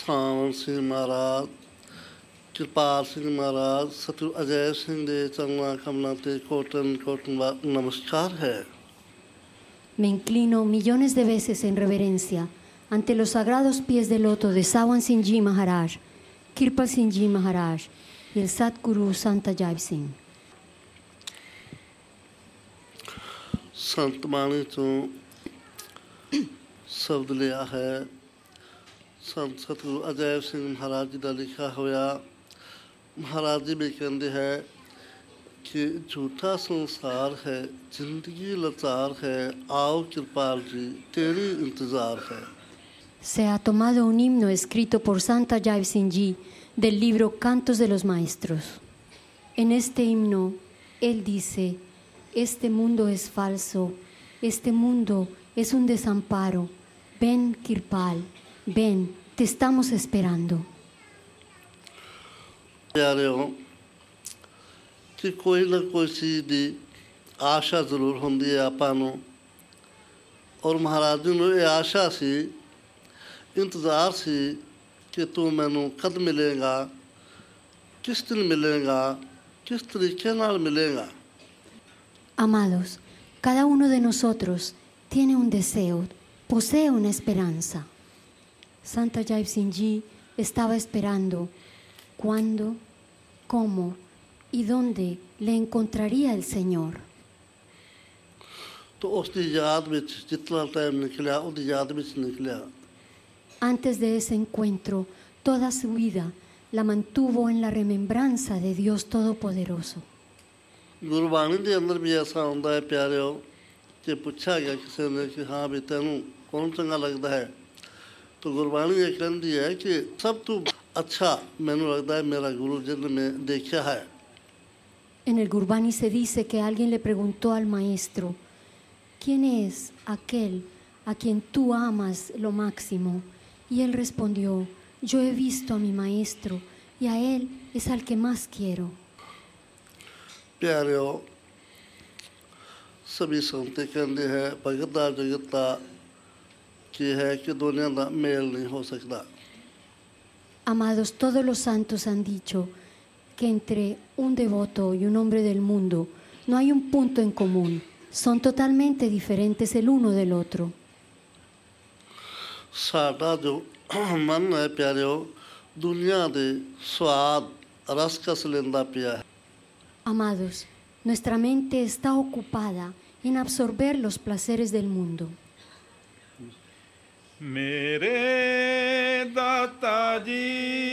ਸਾਵਣ ਸਿੰਘ ਮਹਾਰਾਜ, ਕਿਰਪਾਲ ਸਿੰਘ ਮਹਾਰਾਜ, ਸਤਿਗੁਰੂ ਅਜੈ ਸਿੰਘ ਦੇ ਚਰਨਾਂ ਕਮਲਾਂ ਤੇ ਕੋਟਨ ਕੋਟਨ ਨਮਸਕਾਰ ਹੈ। Me inclino millones de veces en reverencia ante los sagrados pies de loto de Sawan Singh Maharaj, Kirpal Singh Maharaj y el Satguru Sant Ajaib Singh. ਸੰਤ ਬਾਣੀ ਤੋਂ ਸ਼ਬਦ ਲਿਆ ਹੈ। ਸੰਤ ਸਤਿਗੁਰੂ ਅਜੈਬ ਸਿੰਘ ਮਹਾਰਾਜ ਜੀ ਦਾ ਲਿਖਿਆ ਹੋਇਆ। ਮਹਾਰਾਜ ਜੀ ਵੀ ਕਹਿੰਦੇ ਹੈ कि झूठा संसार है, जिंदगी लाचार है, आओ कृपाल जी तेरी इंतजार है। Se ha tomado un himno escrito por Sant Ajaib Singh Ji del libro Cantos de los Maestros. En este himno, él dice: este mundo es falso, este mundo es un desamparo. Ven, Kirpal, ven, te estamos esperando. प्यारेओ, कि कोई ना कोई चीज़ की आशा जरूर होंगी है आपां और महाराज जी नूं ये आशा सी, इंतज़ार सी कि तू मैनू कद मिलेगा, किस दिन मिलेगा, किस तरीके नाल मिलेगा। Amados, cada uno de nosotros tiene un deseo, posee una esperanza. Sant Ajaib Singh Ji estaba esperando cuándo, cómo y dónde le encontraría el Señor. तो उसकी याद में जितना टाइम निकला उसकी याद में निकला। Antes de ese encuentro, toda su vida la mantuvo en la remembranza de Dios Todopoderoso. Gurbani के अंदर भी ऐसा होता है प्यारेओ कि पूछा गया किसी ने कि हाँ भी तेनू कौन चंगा लगता है, तो गुरबाणी ये कहती है कि सब तू अच्छा मैनू लगता है मेरा गुरु जिन्हें देखा है। En el Gurbani se dice que alguien le preguntó al maestro: ¿quién es aquel a quien tú amas lo máximo? Y él respondió: yo he visto a mi maestro y a él es al que más quiero. प्यारेओ, सभी संत कहते हैं भगता जगता कि है कि दुनिया का मेल नहीं हो सकता। Amados, todos los santos han dicho que entre un devoto y un hombre del mundo no hay un punto en común, son totalmente diferentes el uno del otro. साडा जो मन है प्यारेओ दुनिया दे स्वाद रस कस लेंदा पिया है। Amados, nuestra mente está ocupada en absorber los placeres del mundo. मेरे दाता जी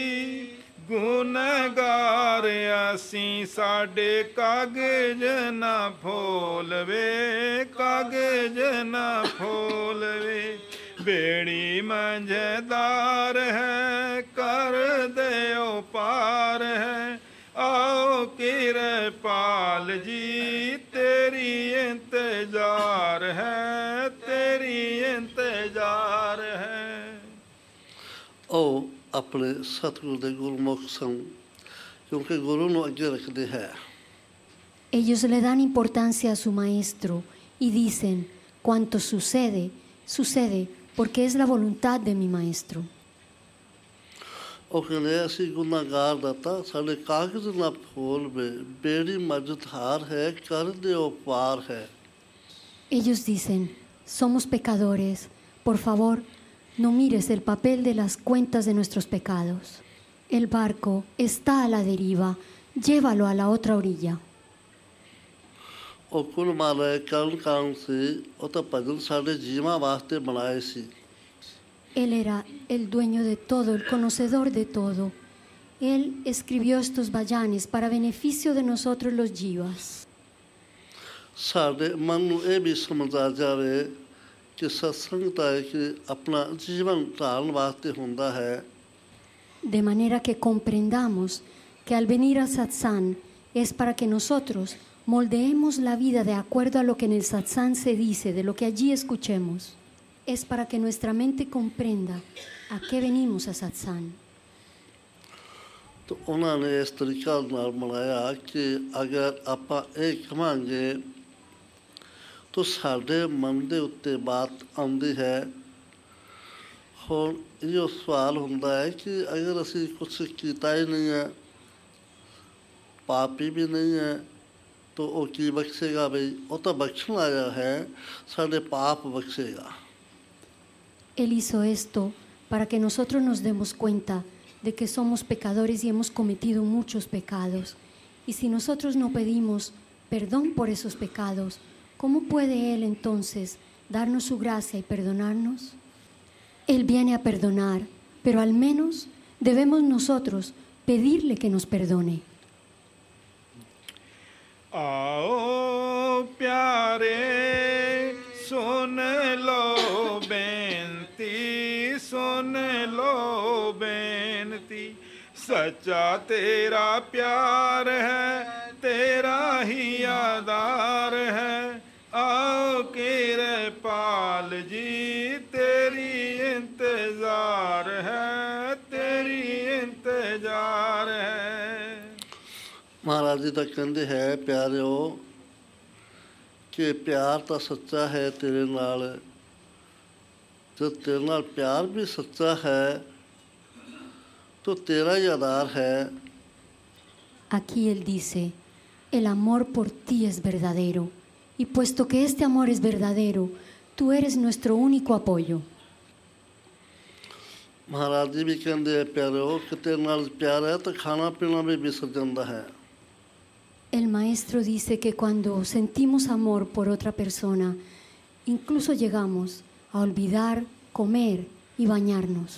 गुनहगार असीं साडे कागज ना फोलवे, कागज ना फोलवे। बेड़ी मंझदार है कर देओ पार है, आओ किरपाल जी तेरी इंतजार है, तेरी इंतजार है। ਉਹ ਆਪਣੇ ਸਤਿਗੁਰੂ ਦੇ ਗੁਰਮੁਖ ਸਨ ਕਿਉਂਕਿ ਗੁਰੂ ਨੂੰ ਅੱਗੇ ਰੱਖਦੇ ਹੈ। Ellos le dan importancia a su maestro y dicen: cuanto sucede, sucede porque es la voluntad de mi maestro. ਉਹ ਕਹਿੰਦੇ ਅਸੀਂ ਗੁਨਾਹਗਾਰ ਦਾਤਾ ਸਾਡੇ ਕਾਗਜ਼ ਨਾ ਫੋਲਵੇ, ਬੇੜੀ ਮਝਧਾਰ ਹੈ ਕਰ ਦਿਓ ਪਾਰ ਹੈ। Ellos dicen: somos pecadores, por favor, no mires el papel de las cuentas de nuestros pecados. El barco está a la deriva, llévalo a la otra orilla. ਉਹ ਕੁਲ ਮਾਲਕ ਕਰਨ ਕਾਰਨ ਸੀ, ਉਹ ਤਾਂ ਭਜਨ ਸਾਡੇ ਜੀਵਾਂ ਵਾਸਤੇ ਬਣਾਏ ਸੀ। Él era el dueño de todo, el conocedor de todo. Él escribió estos vayanes para beneficio de nosotros los jivas. ਸਾਡੇ ਮਨ ਨੂੰ ਇਹ ਵੀ ਸਮਝ ਆ ਜਾਵੇ ਕਿ ਸਤਸੰਗ ਤਾਂ ਕਿ ਆਪਣਾ ਜੀਵਨ ਢਾਲਣ ਵਾਸਤੇ ਹੁੰਦਾ ਹੈ। De manera que comprendamos que al venir al satsang es para que nosotros moldeemos la vida de acuerdo a lo que en el satsang se dice, de lo que allí escuchemos. Es para que nuestra mente comprenda a qué venimos a satsang. तो उन्होंने इस तरीका बनाया कि अगर आप ये कहांगे तो साढ़े मन के उत्ते बात आती है ਹੁਣ ਇਹ ਸਵਾਲ ਹੁੰਦਾ ਹੈ ਕਿ ਅਗਰ ਅਸੀਂ ਕੁਛ ਕੀਤਾ ਹੀ ਨਹੀਂ ਹੈ, ਪਾਪੀ ਵੀ ਨਹੀਂ ਹੈ, ਤਾਂ ਉਹ ਕੀ ਬਖਸ਼ੇਗਾ? ਬਈ ਉਹ ਤਾਂ ਬਖਸ਼ਣ ਆਇਆ ਹੈ, ਸਾਡੇ ਪਾਪ ਬਖਸ਼ੇਗਾ। Él hizo esto para que nosotros nos demos cuenta de que somos pecadores y hemos cometido muchos pecados. Y si nosotros no pedimos perdón por esos pecados, ¿cómo puede Él entonces darnos su gracia y perdonarnos? Él viene a perdonar, pero al menos debemos nosotros pedirle que nos perdone. आओ प्यारे सुन लो बेनती, सुन लो बेनती, सच्चा तेरा प्यार है, तेरा ही आधार है। आओ किरपाल जी तेरी इंतजार है, तेरी इंतजार है। ਮਹਾਰਾਜ ਜੀ ਤਾਂ ਕਹਿੰਦੇ ਹੈ, ਪਿਆਰਿਓ, ਕਿ ਪਿਆਰ ਤਾਂ ਸੱਚਾ ਹੈ ਤੇਰੇ ਨਾਲ, ਜਦ ਤੇਰੇ ਨਾਲ ਪਿਆਰ ਵੀ ਸੱਚਾ ਹੈ ਤਾਂ ਤੇਰਾ ਹੀ ਆਧਾਰ ਹੈ। Aquí Él dice, el amor por ti es verdadero, y puesto que este amor es verdadero, tú eres nuestro único apoyo. Maharaj ਜੀ ਵੀ ਕਹਿੰਦੇ ਹੈ, ਪਿਆਰਿਓ, ਕਿ ਤੇਰੇ ਨਾਲ ਪਿਆਰ ਹੈ ਤਾਂ ਖਾਣਾ ਪੀਣਾ ਵੀ ਵਿਸਰ ਜਾਂਦਾ ਹੈ। El maestro dice que cuando sentimos amor por otra persona, incluso llegamos a olvidar comer y bañarnos.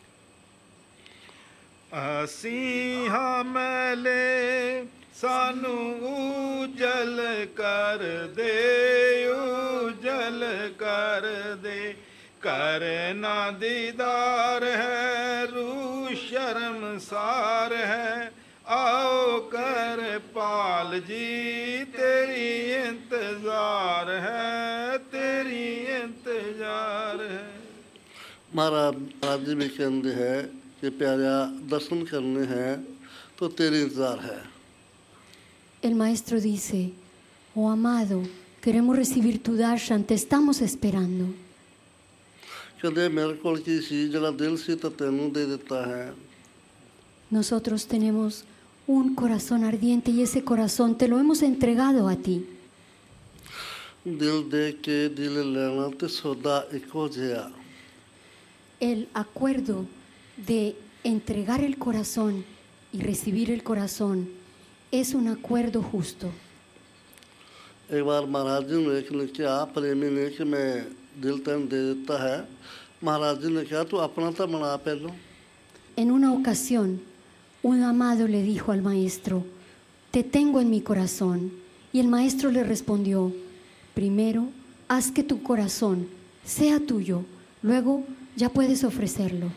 ਅਸੀਂ ਹਮਲੇ ਸਾਨੂੰ ਉਜਲ ਕਰ ਦੇ, ਉਜਲ ਕਰ ਦੇ, ਕਰਨਾ ਦੀਦਾਰ ਹੈ, ਰੂ ਸ਼ਰਮਸਾਰ ਹੈ। आओ कर पाल जी तेरी इंतजार है, तेरी इंतजार है। महाराज जी भी कहते हैं कि प्यारा दर्शन करने हैं तो तेरी इंतजार है। El maestro dice, oh amado, queremos recibir tu darshan, te estamos esperando. कहते मेरे को की सी जरा दिल सी तो तेनू दे देता है। Nosotros tenemos un corazón ardiente y ese corazón te lo hemos entregado a ti. दिल दे के दिल लेना ते सौदा इको जिया। El acuerdo de entregar el corazón y recibir el corazón es un acuerdo justo. एक बार महाराज जी ने एक ने कहा, प्रेमी ने, कि मैं दिल तेन दे देता है। महाराज जी ने कहा, तू अपना तो बना पहलो। En una ocasión, un amado le dijo al maestro, te tengo en mi corazón. Y el maestro le respondió, primero, haz que tu corazón sea tuyo, luego ya puedes ofrecerlo.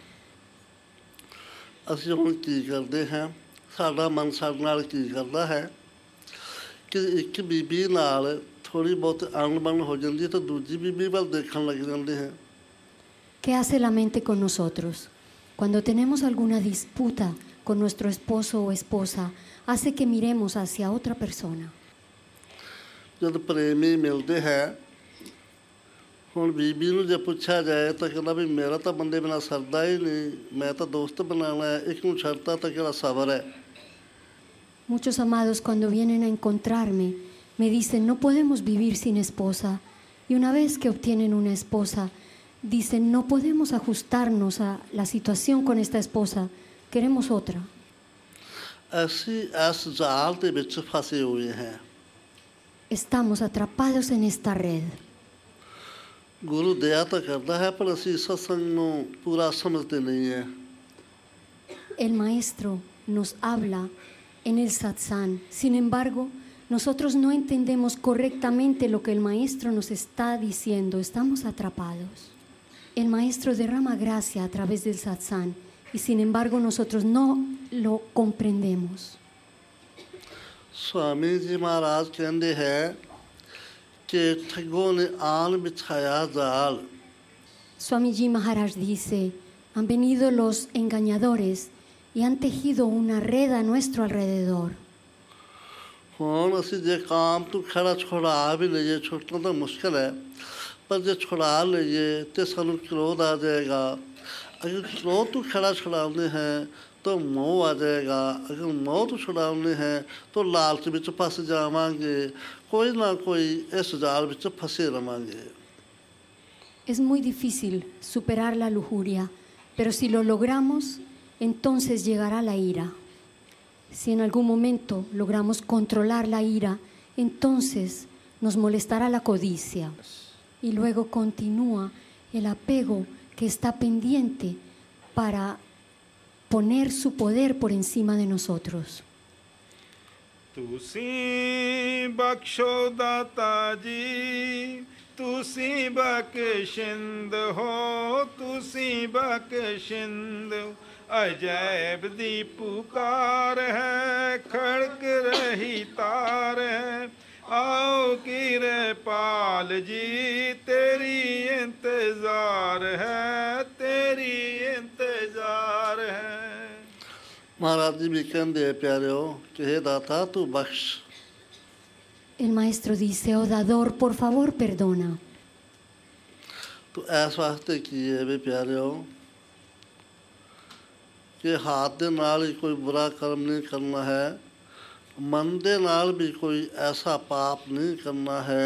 ਅਸੀਂ ਹੁਣ ਕੀ ਕਰਦੇ ਹਾਂ, ਸਾਡਾ ਮਨ ਸਾਡੇ ਨਾਲ ਕੀ ਕਰਦਾ ਹੈ ਕਿ ਇੱਕ ਬੀਬੀ ਨਾਲ ਥੋੜੀ ਬਹੁਤ ਅਣਬਣ ਹੋ ਜਾਂਦੀ ਹੈ ਤਾਂ ਦੂਜੀ ਬੀਬੀ ਵੱਲ ਦੇਖਣ ਲੱਗ ਜਾਂਦੇ ਹਾਂ। ¿Qué hace la mente con nosotros? Cuando tenemos alguna disputa con nuestro esposo o esposa, hace que miremos hacia otra persona. जब प्रेमी मिलते हैं, ਹੁਣ ਬੀਬੀ ਨੂੰ ਜੇ ਪੁੱਛਿਆ ਜਾਏ ਤਾਂ ਕਹਿੰਦਾ ਵੀ ਮੇਰਾ ਤਾਂ ਬੰਦੇ ਬਿਨਾਂ ਸਰਦਾ ਹੀ ਨਹੀਂ, ਮੈਂ ਤਾਂ ਦੋਸਤ ਬਣਾਉਣਾ ਹੈ, ਇੱਕ ਨੂੰ ਛੱਡਤਾ ਤਾਂ ਕਿਹੜਾ ਸਬਰ ਹੈ। Muchos amados cuando vienen a encontrarme me dicen, no podemos vivir sin esposa. Y una vez que obtienen una esposa, dicen, no podemos ajustarnos a la situación con esta esposa, queremos otra. ਅਸੀਂ ਇਸ ਜਾਲ ਦੇ ਵਿੱਚ ਫਸੇ ਹੋਏ ਹਾਂ। Estamos atrapados en esta red. ਗੁਰੂ ਦਇਆ ਤਾਂ ਕਰਦਾ ਹੈ, ਪਰ ਅਸੀਂ ਸਤਸੰਗ ਨੂੰ ਪੂਰਾ ਸਮਝਦੇ ਨਹੀਂ ਹੈ। El maestro nos habla en el satsang. Sin embargo, nosotros no entendemos correctamente lo que el maestro nos está diciendo. Estamos atrapados. El maestro derrama gracia a través del satsang y sin embargo nosotros no lo comprendemos. Swami जी महाराज कहते हैं कि ठगों ने आन बिछाया जाल। Swamiji Maharaj dice, han venido los engañadores y han tejido una red a nuestro alrededor. ਹੁਣ ਅਸੀਂ ਜੇ ਕਾਮ ਤੋਂ ਖੜਾ ਛੁਡਾ ਵੀ ਲਈਏ, ਛੁੱਟਣਾ ਤਾਂ ਮੁਸ਼ਕਿਲ ਹੈ, ਪਰ ਜੇ ਛੁਡਾ ਲਈਏ ਤੇ ਸਾਨੂੰ ਕ੍ਰੋਧ ਆ ਜਾਏਗਾ, अगर क्रोध को खड़ा छुड़ाने हैं तो मोह आ जाएगा, अगर मोह को छुड़ाने हैं तो लालच विच फस जावांगे, कोई ना कोई इस जाल विच फसे रवांगे। Es muy difícil superar la lujuria, pero si lo logramos, entonces llegará la ira. Si en algún momento logramos controlar la ira, entonces nos molestará la codicia. Y luego continúa el apego que está pendiente para poner su poder por encima de nosotros. तुसी बख्शो दाता जी, तुसी बख्शिंद हो, तुसी बख्शिंद हो। अजैब दी पुकार है, खड़क रही तार है, आओ किरपाल जी तेरी इंतजार है, तेरी इंतजार है। महाराज जी भी कहते हैं प्यारे कि हे दाता तू बख्श। El maestro dice, oh dador, por favor perdona. तो ऐस वास्ते की है वे प्यारे कि हाथ दे नाल ही कोई बुरा कर्म नहीं करना है, मन दे नाल भी कोई ऐसा पाप नहीं करना है,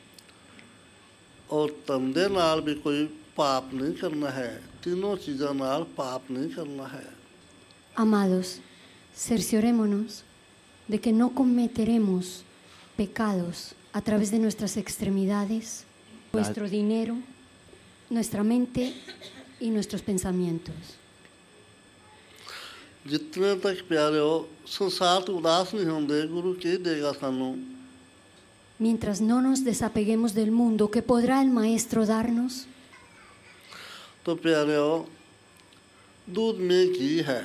और तन दे नाल भी कोई पाप नहीं करना है। तीनों चीज़ों नाल पाप नहीं करना है। Amados, cerciorémonos de que no cometeremos pecados a través de nuestras extremidades, nuestro dinero, nuestra mente y nuestros pensamientos. जितने तक प्यारे हो संसार तो उदास नहीं होंगे, गुरु के देगा सानू। Mientras no nos desapeguemos del mundo, ¿qué podrá el maestro darnos? तो प्यारे हो दूध में घी है,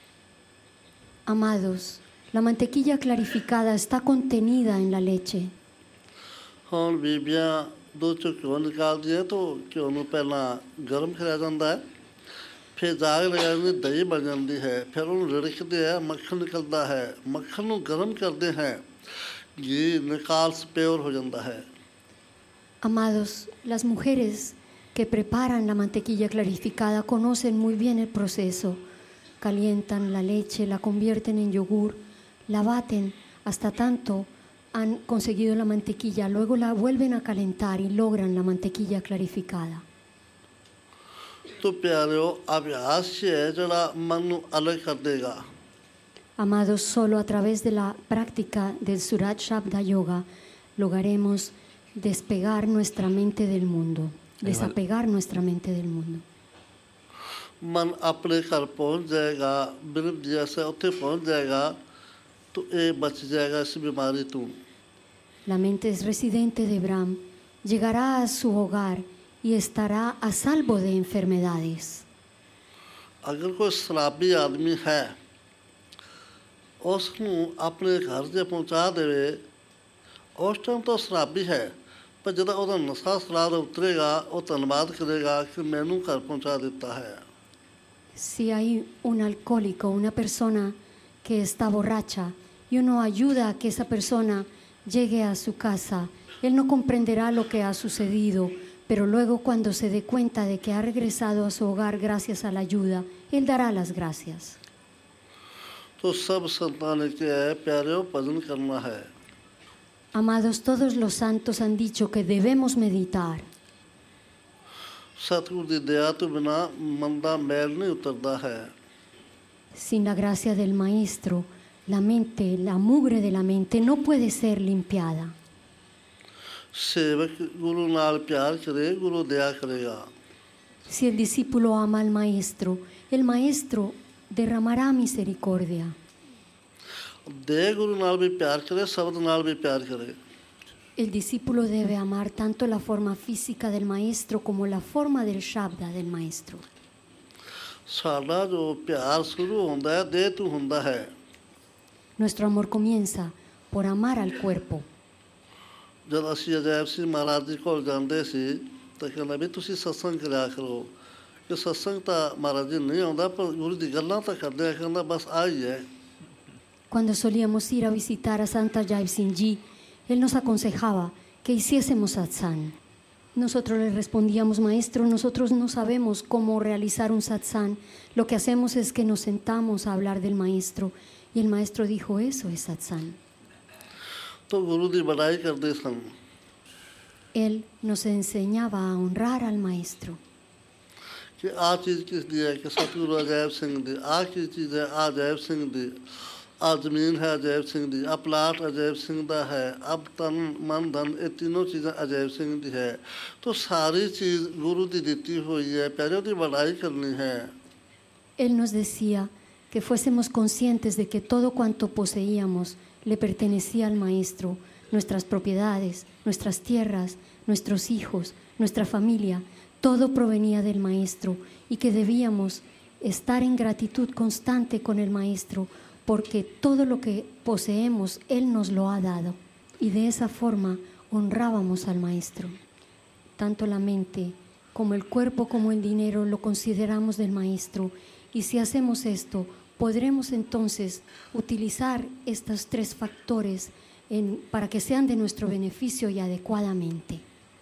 Amados, la mantequilla clarificada está contenida en la leche. ਹੁਣ ਬੀਬੀਆਂ दूध चो घ्यो निकालदियां तो घ्यो ਨੂੰ ਪਹਿਲਾਂ ਗਰਮ ਕਰਿਆ ਜਾਂਦਾ ਹੈ, फिर जाग लगाने दही बन जाती है, फिर उन्हें रिड़कते हैं, मक्खन निकलता है, मक्खन को गर्म करते हैं, घी निकाल से प्योर हो जाता है। Amados, las mujeres que preparan la mantequilla clarificada conocen muy bien el proceso. Calientan la leche, la convierten en yogur, la baten hasta tanto han conseguido la mantequilla, luego la vuelven a calentar y logran la mantequilla clarificada. तो प्यारे अभ्यास से है जरा मन को अलग कर देगा। Amados, solo a través de la práctica del Surat Shabda Yoga lograremos despegar nuestra mente del mundo, desapegar nuestra mente del mundo. मन अपने घर पहुंच जाएगा, बिरब जैसे उत्थे पहुंच जाएगा तो ये बच जाएगा इस बीमारी तू। La mente es residente de Brahm, llegará a su hogar y estará a salvo de enfermedades. अगर कोई शराबी आदमी है उसको अपने घर से पहुंचा देवे, उस टाइम तो शराबी है, पर जब उसका नशा शराब उतरेगा वो धन्यवाद करेगा कि मैनू घर पहुंचा देता है। Si hay un alcohólico, una persona que está borracha y uno ayuda a que esa persona llegue a su casa, él no comprenderá lo que ha sucedido, pero luego cuando se dé cuenta de que ha regresado a su hogar gracias a la ayuda, él dará las gracias. तो सब संतान के है प्यारे भजन करना है। Amados, todos los santos han dicho que debemos meditar. सतगुरु की दया तो बिना मन का मैल नहीं उतरता है। Sin la gracia del maestro, la mente, la mugre de la mente no puede ser limpiada. सेवक गुरु नाल प्यार करे, गुरु दया करेगा। Si el discípulo ama al maestro, el maestro derramará misericordia. दे गुरु नाल भी प्यार करे, शब्द नाल भी प्यार करे। El discípulo debe amar tanto la forma física del maestro como la forma del Shabda del maestro. साडा जो प्यार शुरू होंदा है दे तू होंदा है। Nuestro amor comienza por amar al cuerpo. जब असी अजैब सिंह महाराज जी को जाते सी तो कहना भी तुसी सत्संग करा करो, कि सत्संग तो महाराज जी नहीं आंदा पर गुरु दी गल्लां तो करदे हैं, कहना बस आई है। Cuando solíamos ir a visitar a Santa Jaip Singh Ji, él nos aconsejaba que hiciésemos satsang. Nosotros le respondíamos, maestro, nosotros no sabemos cómo realizar un satsang. Lo que hacemos es que nos sentamos a hablar del maestro. Y el maestro dijo, eso es satsang. तो गुरु दी बड़ाई करते सन Él nos enseñaba a honrar al maestro. कि आ चीज़ किस दी है कि सतगुरु अजैब सिंह दी आ की चीज़ है आ अजैब सिंह दी आ जमीन है अजैब सिंह दी आ प्लाट अजैब सिंह दा है अब तन मन धन ये तीनों चीज़ें अजैब सिंह दी है तो सारी चीज़ गुरु दी दी हुई है प्यारे दी बड़ाई करनी है. Él nos decía que fuésemos conscientes de que todo cuanto poseíamos le pertenecía al maestro, nuestras propiedades, nuestras tierras, nuestros hijos, nuestra familia, todo provenía del maestro y que debíamos estar en gratitud constante con el maestro porque todo lo que poseemos Él nos lo ha dado y de esa forma honrábamos al maestro. Tanto la mente como el cuerpo como el dinero lo consideramos del maestro y si hacemos esto podremos entonces utilizar estos tres factores para que sean de nuestro beneficio y adecuadamente.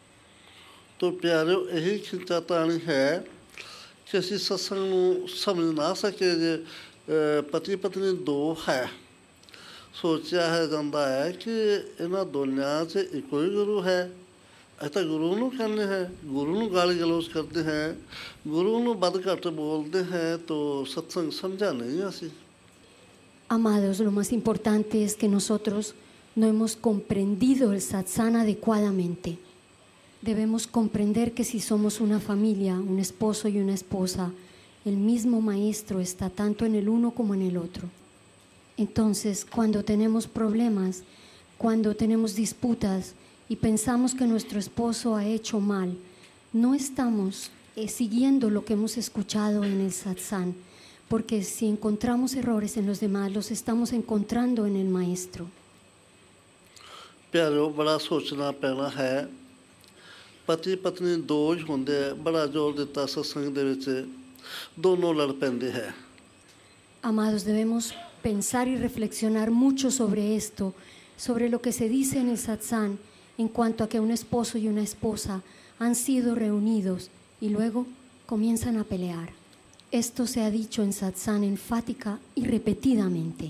तो प्यारे यही चिंतातानी है कि ਅਸੀਂ सत्संग ਨੂੰ ਸਮਝ ਨਾ ਸਕੇ ਜੇ ਪਤੀ ਪਤਨੀ ਦੋ ਹੈ ਸੋਚਿਆ ਹੈ ਜਾਂਦਾ ਹੈ ਕਿ ਇਹਨਾਂ ਦੋਨਾਂ 'ਚ ਇੱਕੋ ਹੀ ਗੁਰੂ ਹੈ ਅਸੀਂ ਤਾਂ ਗੁਰੂ ਨੂੰ ਕਹਿੰਦੇ ਹੈ ਗੁਰੂ ਨੂੰ ਗਾਲੀ ਗਲੋਚ ਕਰਦੇ ਹੈ ਗੁਰੂ ਨੂੰ ਵੱਧ ਘੱਟ ਬੋਲਦੇ ਹੈ ਤਾਂ ਸਤਸੰਗ ਸਮਝਾ ਨਹੀਂ ਅਸੀਂ. Amados, lo más importante es que nosotros no hemos comprendido el satsang adecuadamente. Debemos comprender que si somos una familia, un esposo y una esposa, el mismo maestro está tanto en el uno como en el otro. Entonces, cuando tenemos problemas, cuando tenemos disputas y pensamos que nuestro esposo ha hecho mal, no estamos siguiendo lo que hemos escuchado en el satsang, porque si encontramos errores en los demás, los estamos encontrando en el maestro. प्यारो बड़ा सोचना पैना है पति पत्नी दो ही होंदे बड़ा जोर दिता सत्संग दे विच दोनों लड़ पैंदे है. Amados, debemos pensar y reflexionar mucho sobre esto, sobre lo que se dice en el satsang en cuanto a que un esposo y una esposa han sido reunidos y luego comienzan a pelear. Esto se ha dicho en satsang enfática y repetidamente.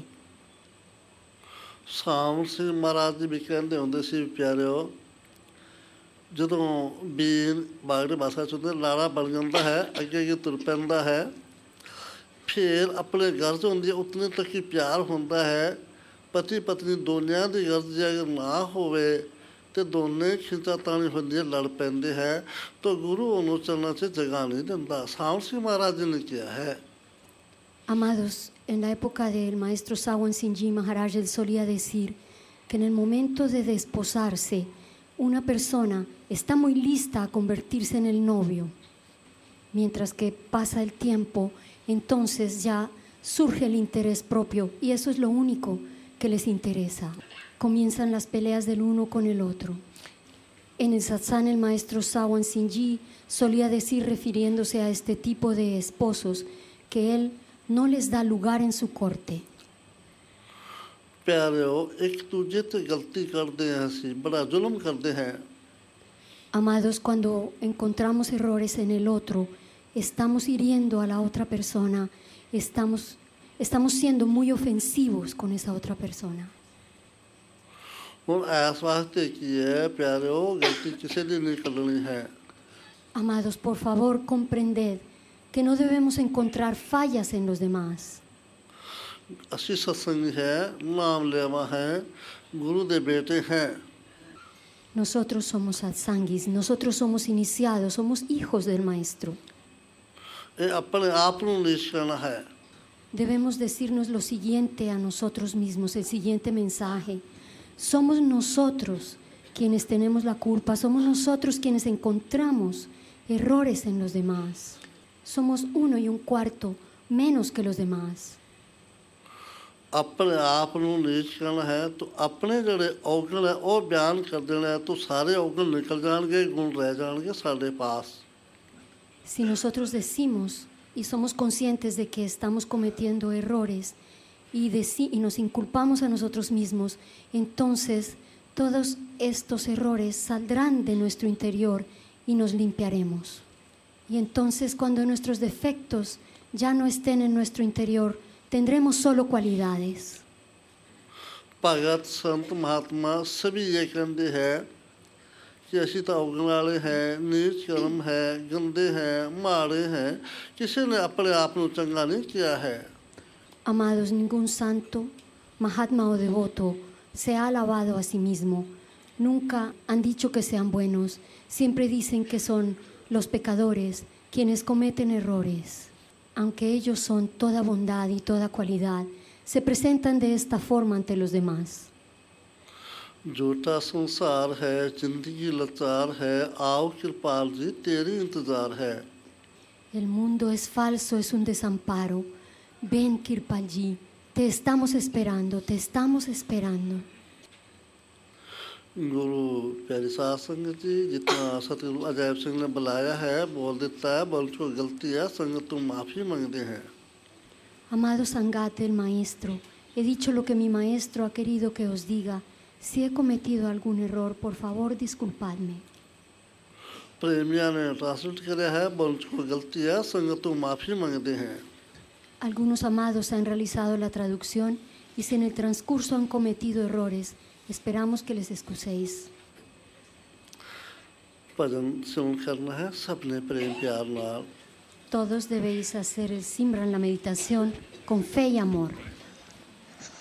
ਸਾਮ ਸਿੰਘ ਮਹਾਰਾਜ ਜੀ ਵੀ ਕਹਿੰਦੇ ਹੁੰਦੇ ਸੀ ਪਿਆਰਿਓ ਜਦੋਂ ਬੀਨ ਬਾਗੜੇ ਬਾਸਾ ਚੁੱਦੇ ਲਾੜਾ ਬਣ ਜਾਂਦਾ ਹੈ ਅੱਗੇ ਅੱਗੇ ਤੁਰ ਪੈਂਦਾ ਹੈ ਫਿਰ ਆਪਣੇ ਗਰਜ ਹੁੰਦੀ ਹੈ ਉਤਨੇ ਤੱਕ ਹੀ ਪਿਆਰ ਹੁੰਦਾ ਹੈ ਪਤੀ ਪਤਨੀ ਦੋਨਿਆਂ ਦੀ ਗਰਜ ਜੇ ਅਗਰ ਨਾ ਹੋਵੇ ਤੇ ਦੋਨੇ ਖਿੱਚਾਤਾਣੀ ਹੁੰਦੀ ਹੈ ਲੜ ਪੈਂਦੇ ਹੈ ਤਾਂ ਗੁਰੂ ਉਹਨੂੰ ਚੱਲਣ 'ਚ ਜਗ੍ਹਾ ਨਹੀਂ ਦਿੰਦਾ. ਸਾਮ ਸਿੰਘ ਮਹਾਰਾਜ ਜੀ ਨੇ ਕਿਹਾ ਹੈ. Amados, en la época del maestro Sawan Sinji Maharaj, él solía decir que en el momento de desposarse, una persona está muy lista a convertirse en el novio. Mientras que pasa el tiempo, entonces ya surge el interés propio y eso es lo único que les interesa. Comienzan las peleas del uno con el otro. En el satsang, el maestro Sawan Sinji solía decir, refiriéndose a este tipo de esposos, que él no les da lugar en su corte. Amados, cuando encontramos errores en el otro, estamos hiriendo a la otra persona, estamos siendo muy ofensivos con esa otra persona. Amados, por favor, comprended que no debemos encontrar fallas en los demás. Nosotros somos satsangis, nosotros somos iniciados, somos hijos del maestro. Debemos decirnos lo siguiente a nosotros mismos, el siguiente mensaje. Somos nosotros quienes tenemos la culpa, somos nosotros quienes encontramos errores en los demás. Somos 1 1/4 menos que los demás. Si nosotros decimos y somos conscientes de que estamos cometiendo errores y nos inculpamos a nosotros mismos, entonces todos estos errores saldrán de nuestro interior y nos limpiaremos. Y entonces cuando nuestros defectos ya no estén en nuestro interior, tendremos solo cualidades. भगत संत महात्मा सभी ये कहते हैं कि ऐसी तो अवगुण वाले हैं, नीच कर्म है, गंदे हैं, माड़े हैं, किसी ने अपने आप को चंगा नहीं किया है। Amados, ningún santo, Mahatma o devoto se ha alabado a sí mismo. Nunca han dicho que sean buenos, siempre dicen que son los pecadores quienes cometen errores. Aunque ellos son toda bondad y toda cualidad, se presentan de esta forma ante los demás. झूठा संसार है, जिंदगी लाचार है, आओ कृपाल जी तेरी इंतजार है। El mundo es falso, es un desamparo. Ven, Kirpalji, te estamos esperando, te estamos esperando. गुरु प्यारी साध संगत जी, जितना सतगुरु अजैब सिंह ने बुलाया है बोल देता है, बोल को गलती है संगत तुम माफ़ी मांगते हैं। Amado Sangat del Maestro, he dicho lo que mi Maestro ha querido que os diga. Si he cometido algún error, por favor, disculpadme. प्रेमिया ने ट्रांसलेट किया है, बोल को गलती है संगत तुम माफ़ी मांगते हैं। Algunos amados han realizado la traducción y si en el transcurso han cometido errores, esperamos que les excuséis. भजन सुन करना है सबने प्रेम प्यार नाल। Todos debéis hacer el Simran, la meditación, con fe y amor.